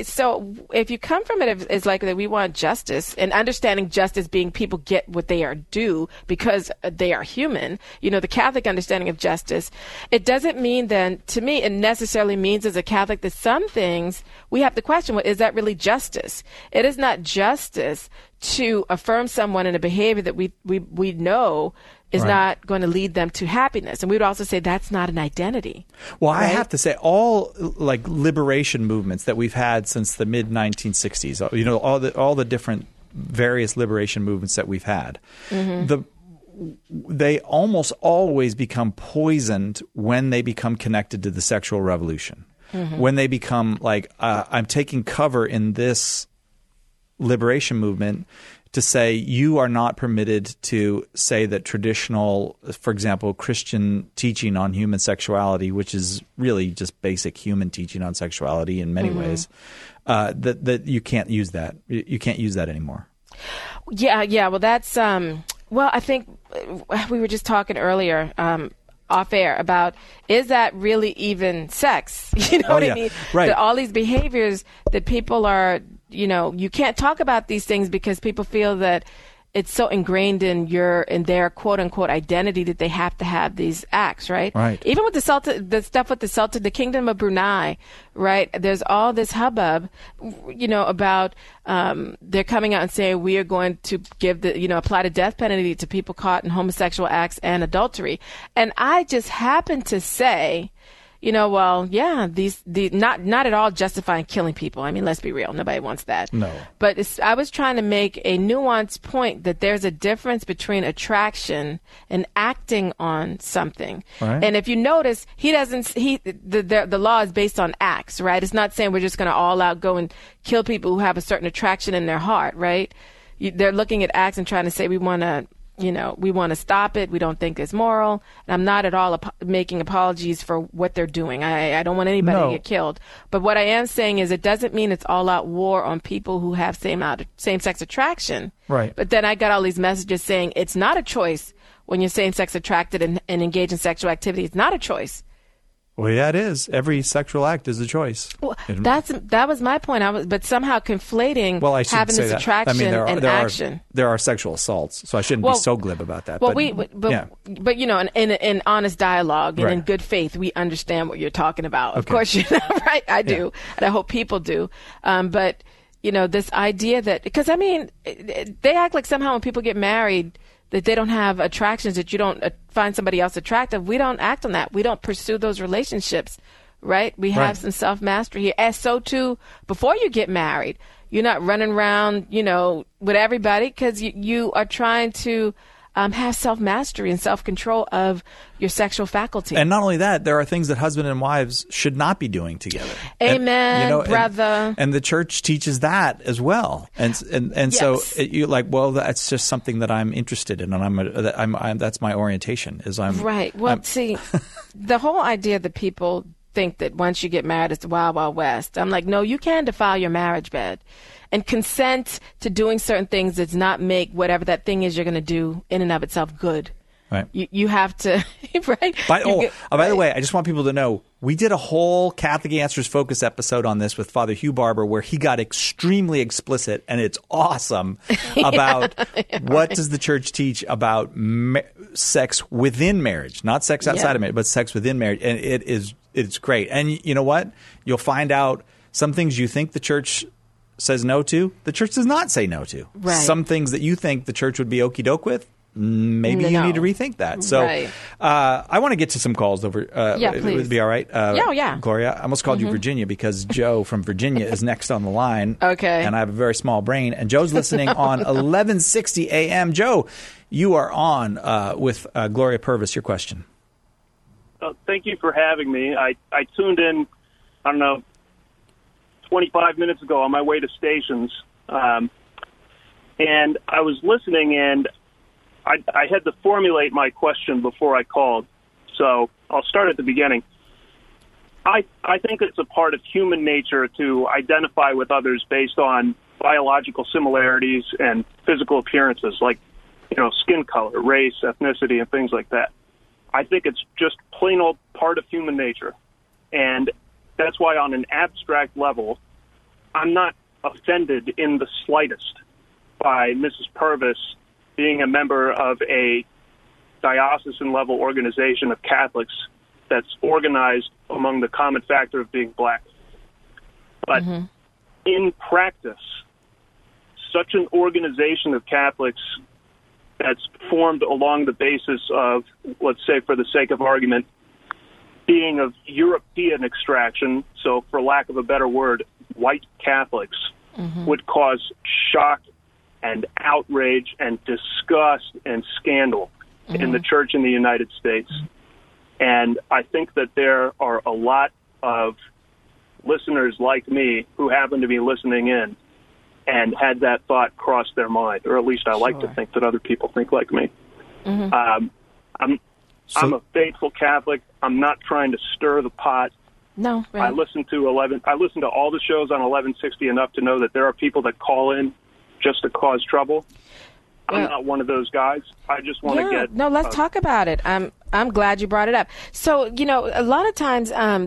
so if you come from it as like that we want justice and understanding justice being people get what they are due because they are human, you know, the Catholic understanding of justice, it doesn't mean then, to me, it necessarily means as a Catholic that some things we have to question, well, is that really justice? It is not justice to affirm someone in a behavior that we, we, we know is Right. not going to lead them to happiness. And we would also say that's not an identity. Well, I right? have to say, all like liberation movements that we've had since the mid nineteen sixties, you know, all the all the different various liberation movements that we've had, Mhm. the they almost always become poisoned when they become connected to the sexual revolution. Mhm. When they become like, uh, I'm taking cover in this liberation movement to say you are not permitted to say that traditional, for example, Christian teaching on human sexuality, which is really just basic human teaching on sexuality in many Mhm. ways, uh, that that you can't use that. You you can't use that anymore. Yeah, yeah. Well, that's um. Well, I think uh, we were just talking earlier, um, off air about is that really even sex? You know Oh, what yeah. I mean? Right. That all these behaviors that people are, you know, you can't talk about these things because people feel that it's so ingrained in your in their quote unquote identity that they have to have these acts, right? Right. Even with the Sultan, the stuff with the Sultan, the Kingdom of Brunei, right? There's all this hubbub, you know, about um, they're coming out and saying we are going to give the, you know, apply the death penalty to people caught in homosexual acts and adultery, and I just happen to say, you know, well, yeah, these, the not not at all justifying killing people. I mean, let's be real, nobody wants that. No. But it's, I was trying to make a nuanced point that there's a difference between attraction and acting on something. Right. And if you notice, he doesn't. He the, the the law is based on acts, right? It's not saying we're just going to all out go and kill people who have a certain attraction in their heart, right? You, they're looking at acts and trying to say we want to. You know, we want to stop it. We don't think it's moral. And I'm not at all ap- making apologies for what they're doing. I, I don't want anybody No. to get killed. But what I am saying is it doesn't mean it's all out war on people who have same out, same sex attraction. Right. But then I got all these messages saying it's not a choice when you're same sex attracted and, and engage in sexual activity. It's not a choice. Well, yeah, it is. Every sexual act is a choice. Well, It- that's that was my point. I was, but somehow conflating well, I should having say this that. attraction I mean, there are, and there action. Are, there are sexual assaults, so I shouldn't Well- be so glib about that. Well, but, we, but, yeah. but you know, in, in, in honest dialogue and in Right. good faith, we understand what you're talking about. Of Okay. course, you know, right? I do, Yeah. and I hope people do. Um, but you know, this idea that because I mean, it- it- they act like somehow when people get married, that they don't have attractions, that you don't uh, find somebody else attractive, we don't act on that. We don't pursue those relationships, right? We have Right. some self-mastery here. As so too, before you get married, you're not running around, you know, with everybody, because you, you are trying to um, have self-mastery and self-control of your sexual faculty. And not only that, there are things that husband and wives should not be doing together. Amen, and, you know, brother. And, and the church teaches that as well. And and and Yes. so it, you're like, well, that's just something that I'm interested in, and I'm, a, that I'm, I'm that's my orientation. Is I'm right. Well, I'm, see, the whole idea that people think that once you get married, it's the wild, wild west. I'm like, no, you can defile your marriage bed. And consent to doing certain things does not make whatever that thing is you're going to do in and of itself good. Right. You you have to, right? By, You oh, get- uh, by the way, I just want people to know we did a whole Catholic Answers Focus episode on this with Father Hugh Barber, where he got extremely explicit, and it's awesome about Yeah, what right. does the church teach about ma- sex within marriage, not sex outside Yeah. of marriage, but sex within marriage, and it is it's great. And y- you know what? You'll find out some things you think the church says no to, the church does not say no to. Right. Some things that you think the church would be okie doke with, maybe you No. need to rethink that. So Right. uh, I want to get to some calls over. Uh, Yeah, it please. would be all right. Uh, Yeah, yeah. Gloria, I almost called you Mhm. Virginia because Joe from Virginia is next on the line. Okay. And I have a very small brain. And Joe's listening on eleven sixty A M. Joe, you are on uh, with uh, Gloria Purvis. Your question. Uh, thank you for having me. I, I tuned in, I don't know, twenty-five minutes ago on my way to stations, um, and I was listening, and I, I had to formulate my question before I called, so I'll start at the beginning. I, I think it's a part of human nature to identify with others based on biological similarities and physical appearances, like, you know, skin color, race, ethnicity, and things like that. I think it's just plain old part of human nature. And that's why on an abstract level, I'm not offended in the slightest by Missus Purvis being a member of a diocesan-level organization of Catholics that's organized among the common factor of being black. But Mm-hmm. in practice, such an organization of Catholics that's formed along the basis of, let's say for the sake of argument, being of European extraction, so for lack of a better word, white Catholics, Mm-hmm. would cause shock and outrage and disgust and scandal in the church in the United States. And I think that there are a lot of listeners like me who happen to be listening in and had that thought cross their mind, or at least I like to Sure. think that other people think like me. Mhm. Um, I'm I'm a faithful Catholic. I'm not trying to stir the pot. No, I right. listen to eleven. I listen to all the shows on eleven sixty enough to know that there are people that call in just to cause trouble. I'm Well- not one of those guys. I just want to Yeah, get no, let's uh, talk about it. I'm I'm glad you brought it up. So, you know, a lot of times, um,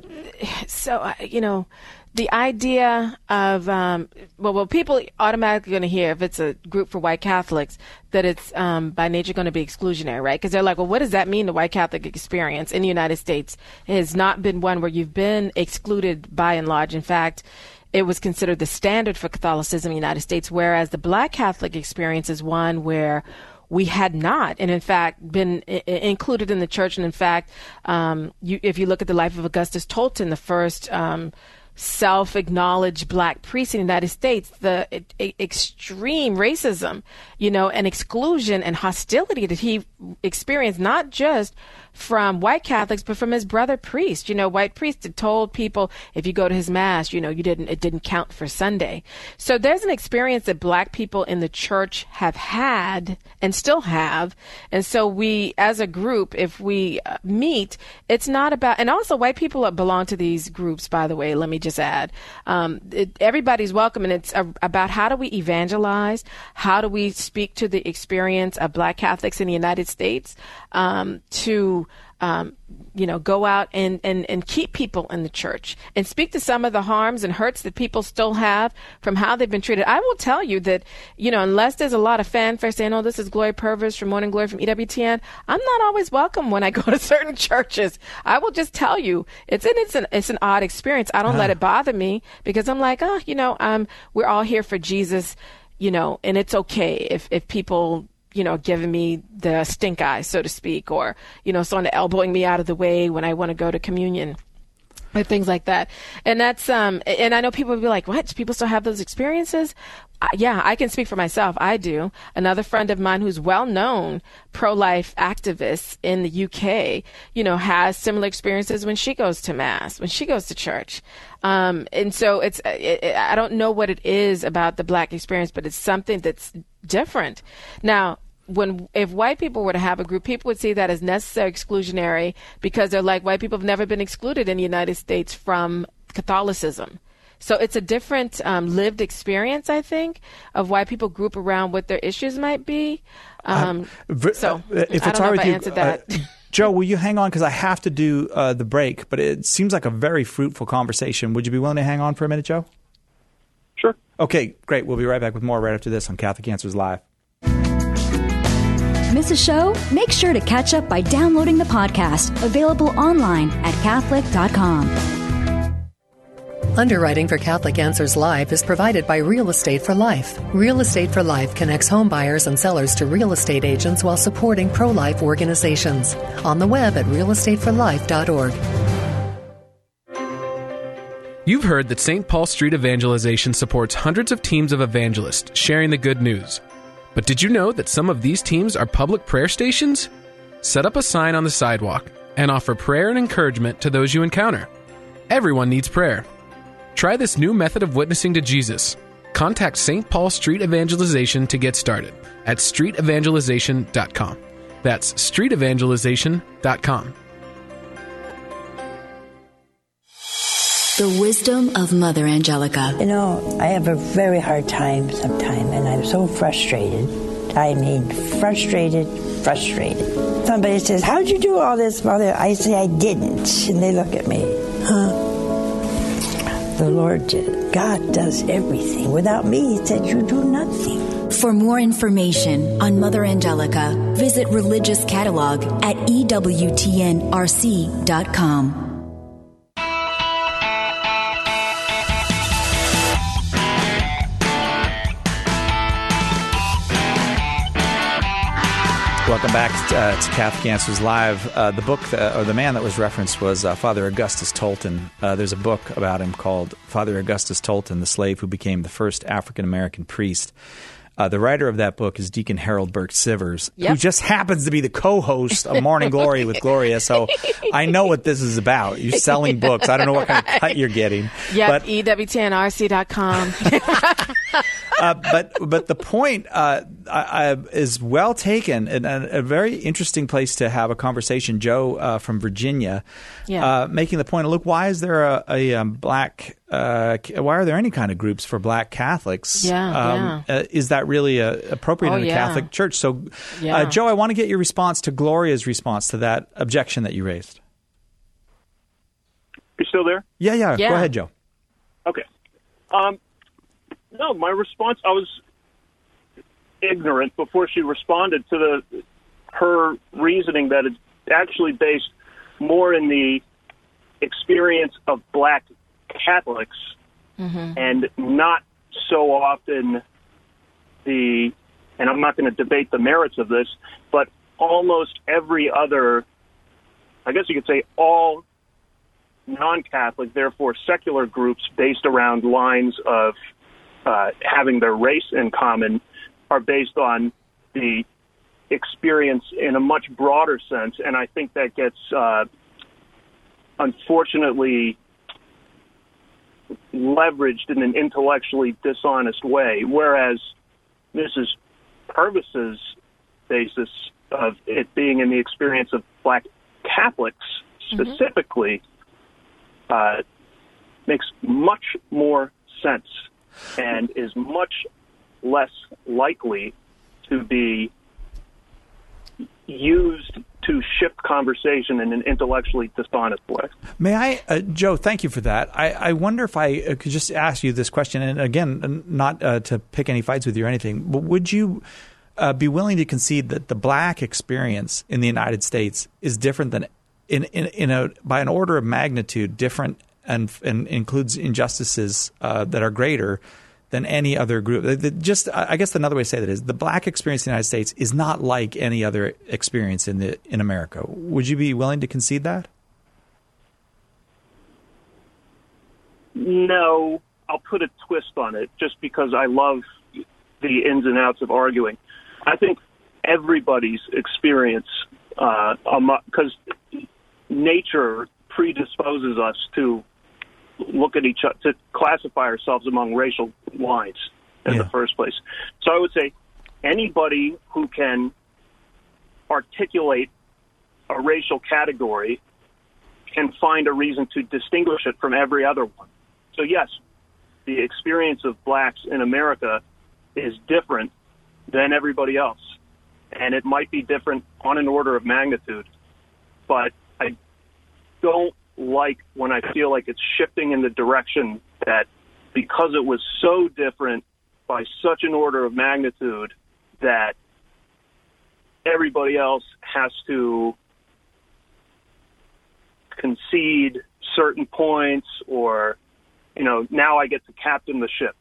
so uh, you know, the idea of um, well, well, people automatically going to hear if it's a group for white Catholics that it's um, by nature going to be exclusionary, right? Because they're like, well, what does that mean? The white Catholic experience in the United States has not been one where you've been excluded by and large. In fact, it was considered the standard for Catholicism in the United States, whereas the black Catholic experience is one where we had not, and in fact, been I- I- included in the church. And in fact, um, you, if you look at the life of Augustus Tolton, the first um, self-acknowledged black priest in the United States, the e- e- extreme racism, you know, and exclusion and hostility that he experienced, not just from white Catholics, but from his brother priest. You know, white priest had told people, if you go to his mass, you know, you didn't, it didn't count for Sunday. So there's an experience that black people in the church have had and still have. And so we, as a group, if we uh, meet, it's not about, and also white people that belong to these groups, by the way, let me just add, um, it, everybody's welcome. And it's a, about how do we evangelize? How do we speak to the experience of black Catholics in the United States, um, to, um, you know, go out and, and, and keep people in the church and speak to some of the harms and hurts that people still have from how they've been treated. I will tell you that, you know, unless there's a lot of fanfare saying, oh, this is Gloria Purvis from Morning Glory from E W T N, I'm not always welcome when I go to certain churches. I will just tell you, it's an, it's an, it's an odd experience. I don't let it bother me because I'm like, oh, you know, um, we're all here for Jesus, you know, and it's okay if, if people, you know, giving me the stink eye, so to speak, or, you know, someone elbowing me out of the way when I want to go to communion. Or things like that. And that's, um, and I know people will be like, what? People still have those experiences? Uh, yeah, I can speak for myself. I do. Another friend of mine who's well-known pro-life activist in the U K, you know, has similar experiences when she goes to mass, when she goes to church. Um, and so it's, it, it, I don't know what it is about the Black experience, but it's something that's different. Now, when if white people were to have a group, people would see that as necessary exclusionary because they're like, white people have never been excluded in the United States from Catholicism. So it's a different um, lived experience, I think, of why people group around what their issues might be. Um, uh, so if I it's don't know all if right I you, answered that. Uh, Joe, will you hang on? Because I have to do uh, the break, but it seems like a very fruitful conversation. Would you be willing to hang on for a minute, Joe? Sure. Okay, great. We'll be right back with more right after this on Catholic Answers Live. Miss a show? Make sure to catch up by downloading the podcast, available online at Catholic dot com. Underwriting for Catholic Answers Live is provided by Real Estate for Life. Real Estate for Life connects home buyers and sellers to real estate agents while supporting pro-life organizations. On the web at real estate for life dot org. You've heard that Saint Paul Street Evangelization supports hundreds of teams of evangelists sharing the good news. But did you know that some of these teams are public prayer stations? Set up a sign on the sidewalk and offer prayer and encouragement to those you encounter. Everyone needs prayer. Try this new method of witnessing to Jesus. Contact Saint Paul Street Evangelization to get started at street evangelization dot com. That's street evangelization dot com. The wisdom of Mother Angelica. You know, I have a very hard time sometimes, and I'm so frustrated. I mean, frustrated, frustrated. Somebody says, how'd you do all this, Mother? I say, I didn't. And they look at me, huh? The Lord did. God does everything. Without me, He said, you do nothing. For more information on Mother Angelica, visit Religious Catalog at E W T N R C dot com. Welcome back uh, to Catholic Answers Live. Uh, the book, that, or the man that was referenced was uh, Father Augustus Tolton. Uh, there's a book about him called Father Augustus Tolton, the slave who became the first African-American priest. Uh, the writer of that book is Deacon Harold Burke Sivers, yep. who just happens to be the co-host of Morning Glory with Gloria. So I know what this is about. You're selling books. I don't know what kind of cut you're getting. Yep, E W T N R C dot com. uh, but but the point uh, I, I, is well taken, and a, a very interesting place to have a conversation. Joe uh, from Virginia, yeah. uh, making the point. Look, why is there a, a um, black? Uh, why are there any kind of groups for Black Catholics? Yeah, um, yeah. Uh, is that really uh, appropriate oh, in a yeah. Catholic church? So, yeah. uh, Joe, I want to get your response to Gloria's response to that objection that you raised. You still there? Yeah, yeah. yeah. Go ahead, Joe. Okay. Um, no, my response, I was ignorant before she responded to the her reasoning that it's actually based more in the experience of Black Catholics mm-hmm. and not so often the, and I'm not going to debate the merits of this, but almost every other, I guess you could say all non-Catholic, therefore secular groups based around lines of uh, having their race in common are based on the experience in a much broader sense. And I think that gets, uh, unfortunately, leveraged in an intellectually dishonest way, whereas Missus Purvis's basis of it being in the experience of Black Catholics specifically mm-hmm. uh, makes much more sense and is much less likely to be used to shift conversation in an intellectually dishonest way. May I, uh, Joe, thank you for that. I, I wonder if I uh, could just ask you this question, and again, not uh, to pick any fights with you or anything, but would you uh, be willing to concede that the Black experience in the United States is different than, in, in, in a by an order of magnitude, different and, and includes injustices uh, that are greater than than any other group. The, the, just, I guess another way to say that is the black experience in the United States is not like any other experience in the in America. Would you be willing to concede that? No, I'll put a twist on it just because I love the ins and outs of arguing. I think everybody's experience, because uh, nature predisposes us to look at each other, to classify ourselves among racial lines in yeah. the first place. So I would say anybody who can articulate a racial category can find a reason to distinguish it from every other one. So yes, the experience of blacks in America is different than everybody else. And it might be different on an order of magnitude. But I don't like when I feel like it's shifting in the direction that because it was so different by such an order of magnitude that everybody else has to concede certain points or, you know, now I get to captain the ship.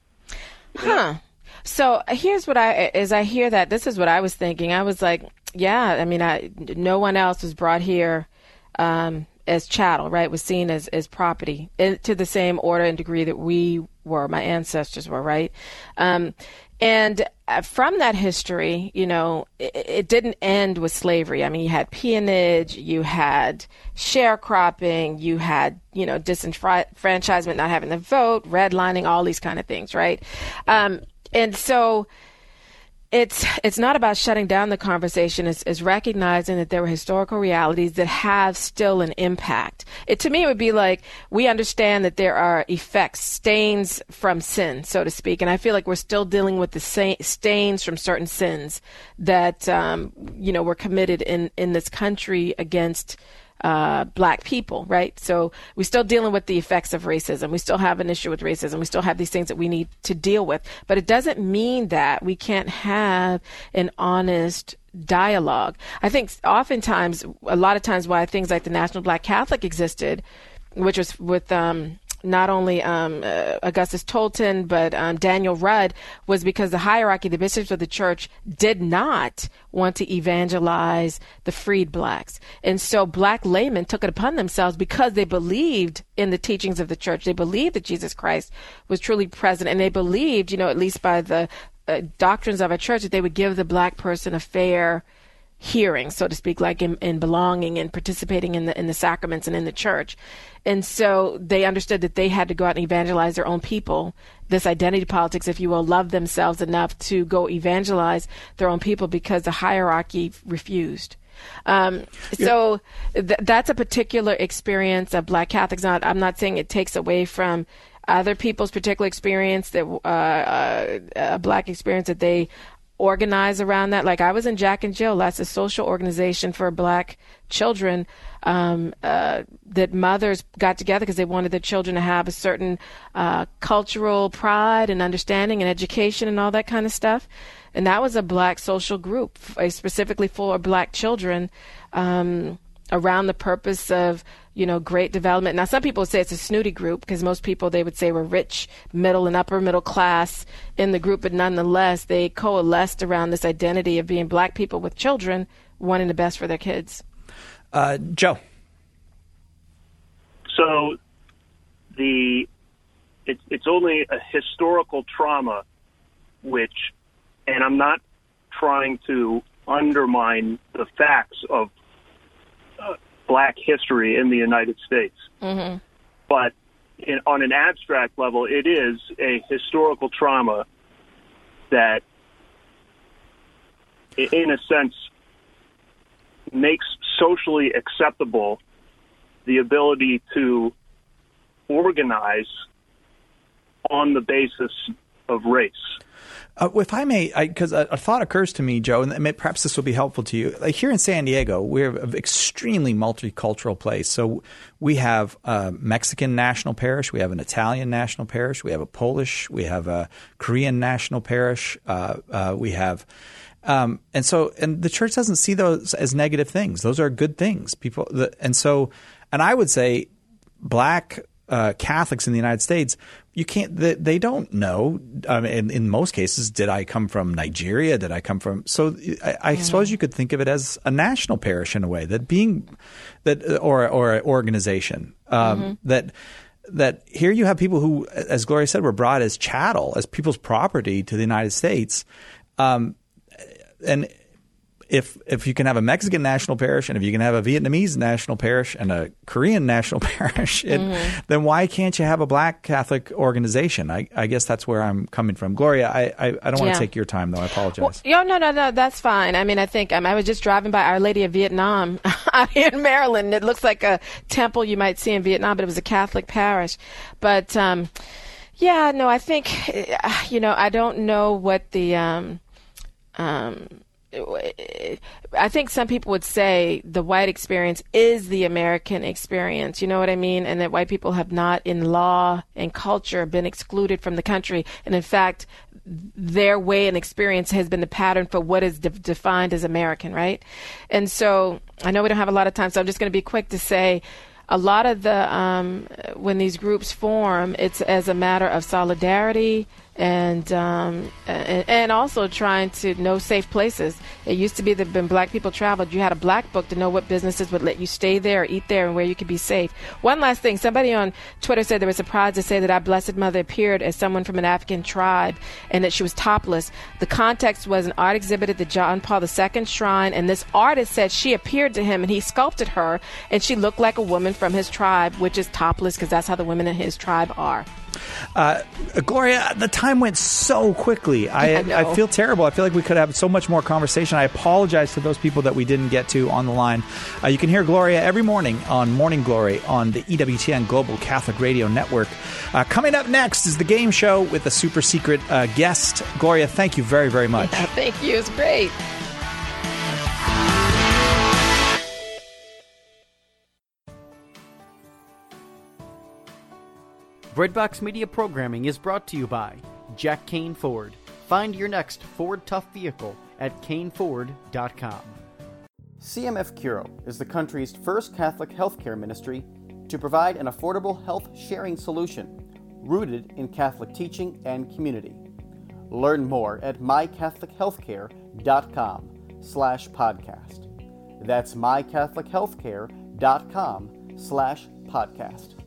Huh. So here's what I, as I hear that, this is what I was thinking. I was like, yeah, I mean, I, no one else was brought here um, as chattel, right? Was seen as, as property in, to the same order and degree that we were, my ancestors were, right? Um, and from that history, you know, it, it didn't end with slavery. I mean, you had peonage, you had sharecropping, you had, you know, disenfranchisement, not having the vote, redlining, all these kind of things, right? Um, and so it's it's not about shutting down the conversation. It's, it's recognizing that there were historical realities that have still an impact. It, to me, it would be like we understand that there are effects, stains from sin, so to speak. And I feel like we're still dealing with the sa- stains from certain sins that, um, you know, were committed in, in this country against Uh, black people, right? So we're still dealing with the effects of racism. We still have an issue with racism. We still have these things that we need to deal with. But it doesn't mean that we can't have an honest dialogue. I think oftentimes, a lot of times why things like the National Black Catholic existed, which was with um, not only um, uh, Augustus Tolton, but um, Daniel Rudd, was because the hierarchy, the bishops of the church, did not want to evangelize the freed blacks. And so black laymen took it upon themselves because they believed in the teachings of the church. They believed that Jesus Christ was truly present. And they believed, you know, at least by the uh, doctrines of a church, that they would give the black person a fair hearing, so to speak, like in, in belonging and participating in the in the sacraments and in the church. And so they understood that they had to go out and evangelize their own people, this identity politics, if you will, love themselves enough to go evangelize their own people because the hierarchy refused. Um, so th- that's a particular experience of Black Catholics. Not, I'm not saying it takes away from other people's particular experience, that uh, uh, a Black experience that they organize around that. Like I was in Jack and Jill. That's a social organization for Black children um, uh, that mothers got together because they wanted their children to have a certain uh, cultural pride and understanding and education and all that kind of stuff. And that was a Black social group, specifically for Black children, um, around the purpose of, you know, great development. Now, some people say it's a snooty group because most people, they would say, were rich, middle, and upper middle class in the group. But nonetheless, they coalesced around this identity of being Black people with children wanting the best for their kids. Uh, Joe. So the it, it's only a historical trauma, which, and I'm not trying to undermine the facts of uh, Black history in the United States. Mm-hmm. But in, on an abstract level, it is a historical trauma that, in a sense, makes socially acceptable the ability to organize on the basis of race. Uh, if I may, because a, a thought occurs to me, Joe, and may, perhaps this will be helpful to you. Like here in San Diego, we're an extremely multicultural place. So we have a Mexican national parish, we have an Italian national parish, we have a Polish, we have a Korean national parish, uh, uh, we have, um, and so, and the church doesn't see those as negative things. Those are good things. People, the, and so, and I would say, Black Uh, Catholics in the United States you can't. They, they don't know. Um, in, in most cases, did I come from Nigeria? Did I come from? So I, I yeah. suppose you could think of it as a national parish in a way. That being that or or an organization um, mm-hmm. that. That here you have people who, as Gloria said, were brought as chattel, as people's property to the United States. Um, and if if you can have a Mexican national parish, and if you can have a Vietnamese national parish and a Korean national parish, it, mm-hmm. then why can't you have a Black Catholic organization? I, I guess that's where I'm coming from. Gloria, I, I, I don't want yeah. to take your time, though. I apologize. Well, no, no, no, that's fine. I mean, I think um, I was just driving by Our Lady of Vietnam out here in Maryland. It looks like a temple you might see in Vietnam, but it was a Catholic parish. But, um, yeah, no, I think, you know, I don't know what the um, – um, I think some people would say the white experience is the American experience, you know what I mean? And that white people have not, in law and culture, been excluded from the country. And in fact, their way and experience has been the pattern for what is de- defined as American, right? And so I know we don't have a lot of time, so I'm just going to be quick to say a lot of the, um, when these groups form, it's as a matter of solidarity, and um, and, and also trying to know safe places. It used to be that when black people traveled, you had a black book to know what businesses would let you stay there or eat there and where you could be safe. One last thing, somebody on Twitter said they were surprised to say that our Blessed Mother appeared as someone from an African tribe and that she was topless. The context was an art exhibit at the John Paul the Second Shrine, and this artist said she appeared to him and he sculpted her, and she looked like a woman from his tribe, which is topless because that's how the women in his tribe are. Uh, Gloria, the time went so quickly. I, I, I feel terrible. I feel like we could have so much more conversation. I apologize to those people that we didn't get to on the line. Uh, you can hear Gloria every morning on Morning Glory on the E W T N Global Catholic Radio Network. Uh, coming up next is the game show with a super secret uh, guest. Gloria, thank you very, very much. Yeah, thank you. It's great. Breadbox Media programming is brought to you by Jack Kane Ford. Find your next Ford Tough vehicle at Kane Ford dot com. C M F Curo is the country's first Catholic healthcare ministry to provide an affordable health sharing solution rooted in Catholic teaching and community. Learn more at my catholic healthcare dot com slash podcast. That's my catholic healthcare dot com slash podcast.